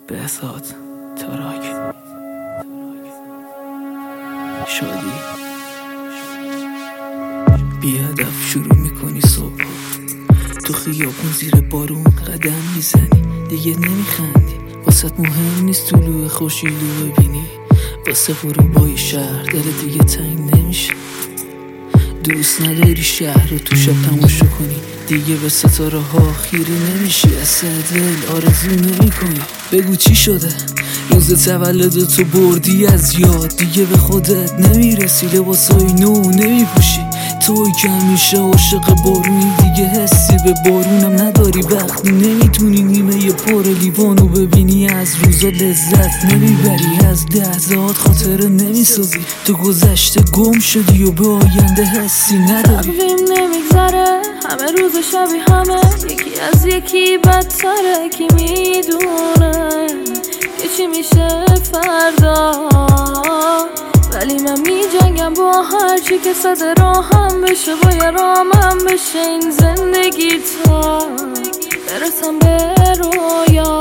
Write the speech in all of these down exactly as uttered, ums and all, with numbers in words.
بهزاد تاراک شادی بیادب شروع میکنی صبح تو خیابون زیر بارون قدم میزنی دیگه نمیخندی واسه مهم نیست طلوع خورشید رو ببینی واسه غروبای شهر دل دیگه تنگ نمیشه دوست نداری شهر رو تو شب تماشا کنی دیگه به ستاره ها خیره نمیشی از دل آرزو نمی کنی بگو چی شده روز تولد تو بردی از یاد دیگه به خودت نمیرسی لباسای نو نمیپوشی توی که همیشه عاشق بارونی دیگه حسی به بارونم نداری وقتی نمیتونی نیمه پر لیوانو ببینی از روزا لذت نمیبری از لحظات خاطره نمیسازی تو گذشته گم شدی و به آینده حسی نداری تقویم نمیگذره همه روز شبیه همه یکی از یکی بدتره کی میدونه که چی میشه فردا ولی من می جنگم با هرچی که صد راهم بشه با یه رامم بشه این زندگی تا برسم به رویا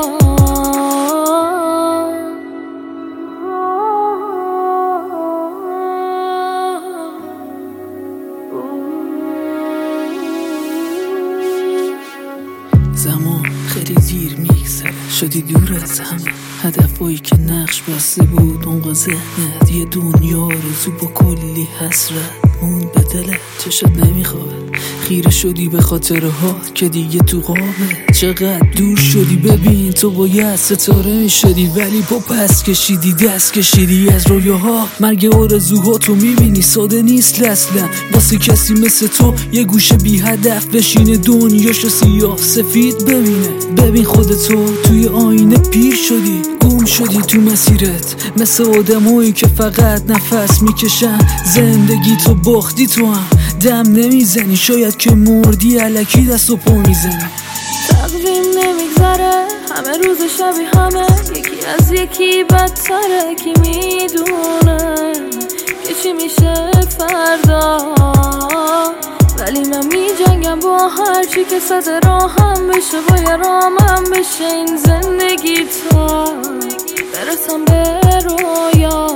زمان خیلی دیر میگذره شدی دور از همه هدفایی که نقش بسته بود اون ذهنت یه دنیا آرزو با کلی حسرت اون به دلت چشت نمیخوابه خیره شدی به خاطره ها که دیگه تو قابه چقدر دور شدی ببین تو باید ستاره میشدی ولی با پس کشیدی دست کشیدی از رویاها مرگ آرزوها تو میبینی ساده نیست اصلا واسه کسی مثل تو یه گوشه بی هدف بشینه دنیاشو سیاه سفید ببینه ببین خودتو توی آینه پیر شدی گم شدی تو مسیرت مثل آدمایی که فقط نفس میکشن زندگی تو باختی تو هم دم نمیزنی شاید که مردی الکی دست و پا میزنی تقویم نمیگذره همه روز شبیه همه یکی از یکی بدتره کی میدونه که چی میشه فردا ولی من می جنگم با هرچی که صد راهم بشه با یه رامم بشه این زندگی تا برسم به رویا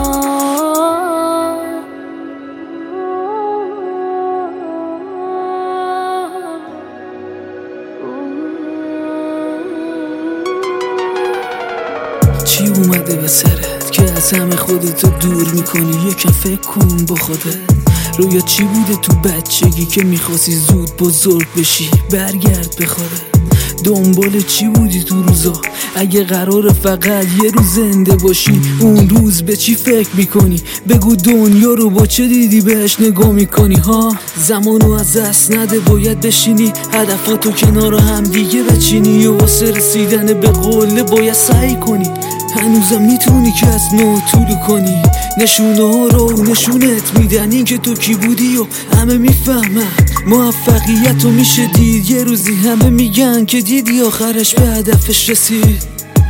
چی اومده به سرت که از همه خودتو دور میکنی یکم فکر کن با خودت رویا چی بوده تو بچگی که میخواستی زود بزرگ بشی برگرد به خودت دنبال چی بودی تو روزا اگه قرار فقط یه روز زنده باشی اون روز به چی فکر میکنی بگو دنیا رو با چه دیدی بهش نگاه میکنی ها زمانو از دست نده باید بشینی هدفاتو کنار هم دیگه بچینی و واسه رسیدن به قله باید سعی کنی هنوزم میتونی که از نو طولو کنی نشونه ها رو نشونت میدن این که تو کی بودی و همه میفهمن موفقیت رو میشه دید یه روزی همه میگن که دیدی آخرش به هدفش رسید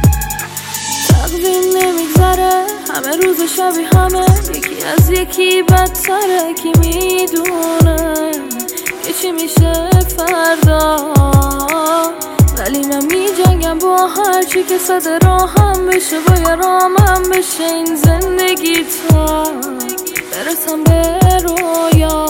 تقویم نمیگذره همه روز شبیه همه یکی از یکی بدتره کی میدونه که چی میشه فردا ولی من می جنگم با هرچی که صد راهم بشه با یه رامم بشه این زندگی تا برسم به رویا